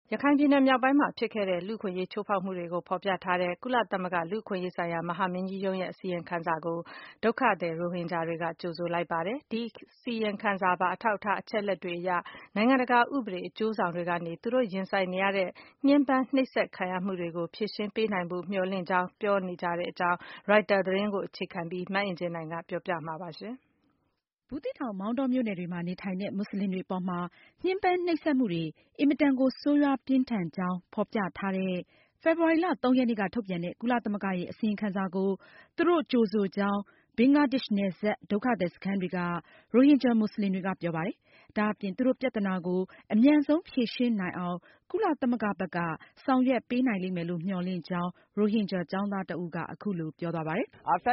ရခိုင်ပြည်နယ်မြောက်ပိုင်းမှာဖြစ်ခဲ့တဲ့လူ့အခွင့်အရေးချိုးဖောက်မှုတွေကိုဖော်ပြထားတဲ့ကုလသမဂ္ဂလူ့အခွင့်အရေးဆိုင်ရာမဟာမင်းကြီးရုံးရဲ့အစီရင်ခံစာကိုဒုက္ခသည်ရိုဟင်ဂျာတွေကကြိုဆိုလိုက်ပါတယ်။ဒီအစီရင်ခံစာပါအထောက်အထားအချက်အလက်တွေအရနိုင်ငံတကာဥပဒေအကျိုးဆောင်တွေကနေသူတို့ရင်ဆိုင်နေရတဲ့ညှဉ်းပန်းနှိပ်စက်ခံရမှုတွေကိုဖြေရှင်းပေးနိုင်ဖို့မျှော်လင့်ကြောင်းပြောနေကြတဲ့အကြောင်း Reuters သတင်းကိုအခြေခံပြီးမအင်ကြင်းနိုင်ကပြောပြမှာပါ။ဘူးသီးတောင်၊ မောင်တောမြို့နယ်တွေမှာနေထိုင်တဲ့မွတ်စလင်တွေအပေါ်မှာညှဉ်းပန်းနှိပ်စက်မှုတွေအင်မတန်ကိုဆိုးရွားပြင်းထန်ကြောင်းဖော်ပြထားတဲ့ဖေဖေါ်ဝါရီလ 3 ရက်နေ့ကထုတ်ပြန်တဲ့ကုလသမဂ္ဂရဲ့အစီရင်ခံစာကိုသူတို့ကြိုဆိုကြောင်းဘင်္ဂလားဒေ့ရှ်နယ်စပ်ဒုက္ခသည်စခန်းတွေကရိုဟင်ဂျာမွတ်စလင်တွေကပြောပါတယ်။ ဒါအပြင်သူတို့ပြဿနာကိုအမြန်ဆုံးဖြေရှင်းနိုင်အောင်ကုလသမဂ္ဂဘက်ကဆောင်ရွက်ပေးနိုင်လိမ့်မယ်လို့မျှော်လင့်ကြောင်းရိုဟင်ဂျာကျောင်းသားတဦးကအခုလိုပြောသွားပါတယ်။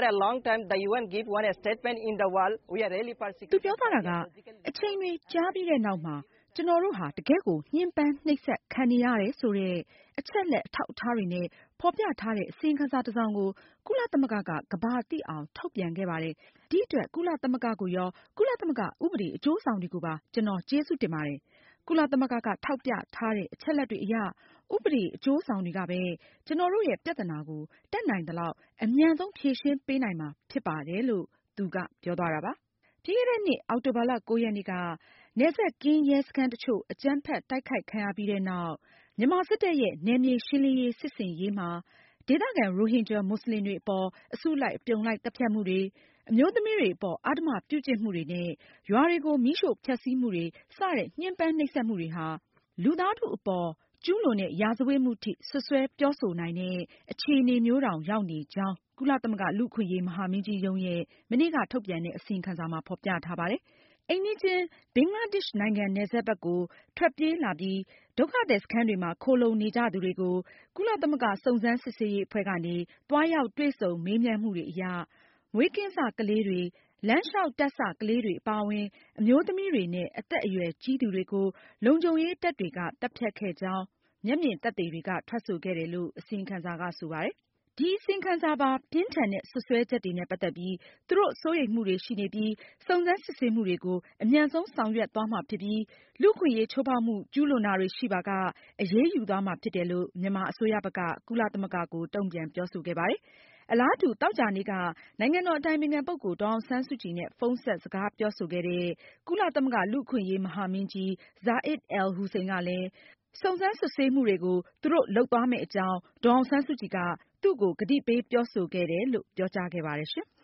သူပြောသွားတာကအချိန်တွေကြာပြီးတဲ့နောက်မှာကျနော်တို့ဟာတကယ့်ကိုညှဉ်းပန်းနှိပ်စက်ခံနေရတယ်ဆိုတဲ့အချက်အလက်အထောက်အထားတွေနဲ့ဖော်ပြထားတဲ့အစီရင်ခံစာတစောင်ကိုကုလသမဂ္ဂကကမ္ဘာသိအောင်ထုတ်ပြန်ခဲ့ပါတယ်။ ဒီအတွက်ကုလသမဂ္ဂကိုရောကုလသမဂ္ဂဥပဒေအကျိုးဆောင်တွေကိုပါကျနော်ကျေးဇူးတင်ပါတယ်။ ကုလသမဂ္ဂကထောက်ပြထားတဲ့အချက်အလက်တွေအရဥပဒေအကျိုးဆောင်တွေကပဲကျနော်တို့ရဲ့ပြဿနာကိုတတ်နိုင်သလောက်အမြန်ဆုံးဖြေရှင်းပေးနိုင်မှာဖြစ်ပါတယ်လို့သူကပြောသွားတာပါ။ ပြီးခဲ့တဲ့နှစ်အောက်တိုဘာလ 9 ရက်နေ့ကနယ်စပ်ကင်းရဲစခန်းတချို့အကြမ်းဖက်တိုက်ခိုက်ခံရပြီးတဲ့နောက်မြန်မာစစ်တပ်ရဲ့နယ်မြေရှင်းလင်းရေးစစ်ဆင်ရေးမှာဒေသခံရိုဟင်ဂျာမွတ်စလင်တွေအပေါ်အစုလိုက်အပြုံလိုက်သတ်ဖြတ်မှုတွေ၊ အမျိုးသမီးတွေအပေါ်အဓမ္မပြုကျင့်မှုတွေနဲ့ရွာတွေကိုမီးရှို့ဖျက်ဆီးမှုတွေစတဲ့ညှဉ်းပန်းနှိပ်စက်မှုတွေဟာလူသားထုအပေါ်ကျူးလွန်တဲ့ရာဇဝတ်မှုထိစွပ်စွဲပြောဆိုနိုင်တဲ့အခြေအနေမျိုးတောင်ရောက်နေကြောင်းကုလသမဂ္ဂလူ့အခွင့်အရေးမဟာမင်းကြီးရုံးရဲ့မနေ့ကထုတ်ပြန်တဲ့အစီရင်ခံစာမှာဖော်ပြထားပါတယ်။ အိမ်နီးချင်းဘင်္ဂလားဒေ့ရှ်နိုင်ငံနယ်စပ်ဘက်ကိုထွက်ပြေးလာပြီးဒုက္ခသည်စခန်းတွေမှာခိုလှုံနေကြသူတွေကိုကုလသမဂ္ဂစုံစမ်းစစ်ဆေးရေးအဖွဲ့ကနေသွားရောက်တွေ့ဆုံမေးမြန်းမှုတွေအရမွေးကင်းစကလေးတွေ၊ လမ်းလျှောက်တက်စကလေးတွေအပါအဝင်အမျိုးသမီးတွေနဲ့အသက်အရွယ်ကြီးသူတွေကိုလုံခြုံရေးတပ်တွေကသတ်ဖြတ်ခဲ့ကြောင်းမျက်မြင်သက်သေတွေကထွက်ဆိုခဲ့တယ်လို့အစီရင်ခံစာကဆိုပါတယ်။ ဒီအစီရင်ခံစာပါပြင်းထန်တဲ့စွပ်စွဲချက်တွေနဲ့ပတ်သက်ပြီးသူတို့စိုးရိမ်မှုတွေရှိနေပြီးစုံစမ်းစစ်ဆေးမှုတွေကိုအမြန်ဆုံးဆောင်ရွက်သွားမှာဖြစ်ပြီးလူ့အခွင့်အရေးချိုးဖောက်မှုကျူးလွန်တာတွေရှိပါကအရေးယူသွားမှာဖြစ်တယ်လို့မြန်မာအစိုးရဘက်ကကုလသမဂ္ဂကိုတုန့်ပြန်ပြောဆိုခဲ့ပါတယ်။ အလားတူသောကြာနေ့ကနိုင်ငံတော်အတိုင်ပင်ခံပုဂ္ဂိုလ်ဒေါ်အောင်ဆန်းစုကြည်နဲ့ဖုန်းဆက်စကားပြောဆိုခဲ့တဲ့ကုလသမဂ္ဂလူ့အခွင့်အရေးမဟာမင်းကြီး Zeid Al Hussein ကလည်းစုံစမ်းစစ်ဆေးမှုတွေကိုသူတို့လုပ်သွားမယ့်အကြောင်းဒေါ်အောင်ဆန်းစုကြည်ကသူ့ကိုကတိပေးပြောဆိုခဲ့တယ်လို့ပြောကြားခဲ့ပါတယ်ရှင်။